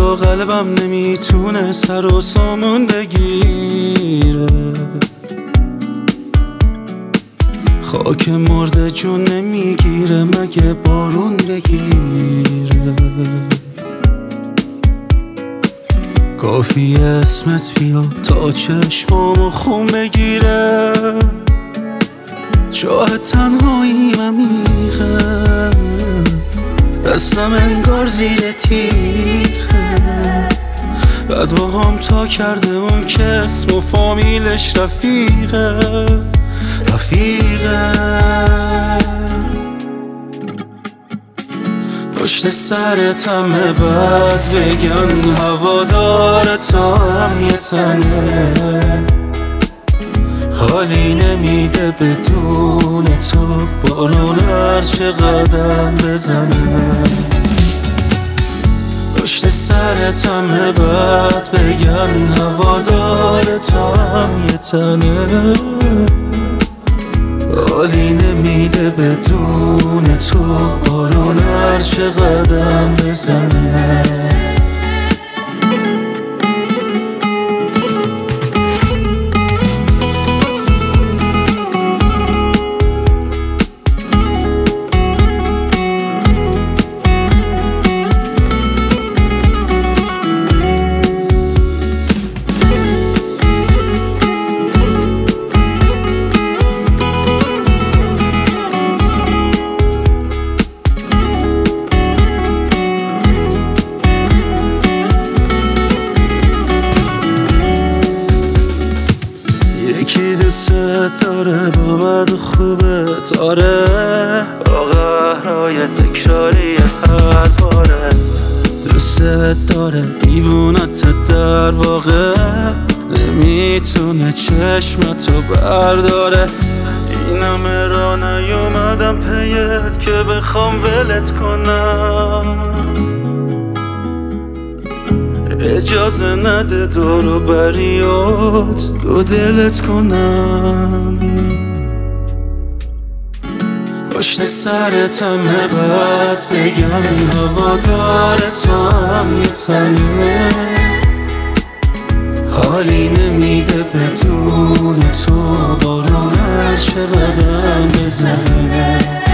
با قلبم نمیتونه سر و سامون بگیره. خاک مرده جون نمیگیره مگه بارون بگیره. کافی اسمت بیا تا چشمامو خون بگیره. جاه تنهایی عمیقه، دستم انگار زیر تیغه. بعد با هم تا کرده اون که اسم و فامیلش رفیقه. پشت سرتم بعد بگن هوادارتم یه تنه. حالی نمیده بدون تو بارون هرچه قدم بزنه. پشت سرتم بعد بگن هوادارتم یه تنه. حالی نمیده بدون تو بارون هرچه قدم بزنه. یکی دوست داره با بد خوبه داره، با قهرهای تکراری هر باره. دوست داره دیوونت در واقع، نمیتونه چشمتو برداره. این همه را نیومدم پیت که بخوام ولت کنم. اجازه نده دورو بریات دو دلت کنم. پشت سرتم بعد بگن هوادارتم یه تنه. حالی نمیده بدون تو بارون هرچه قدم بزنه.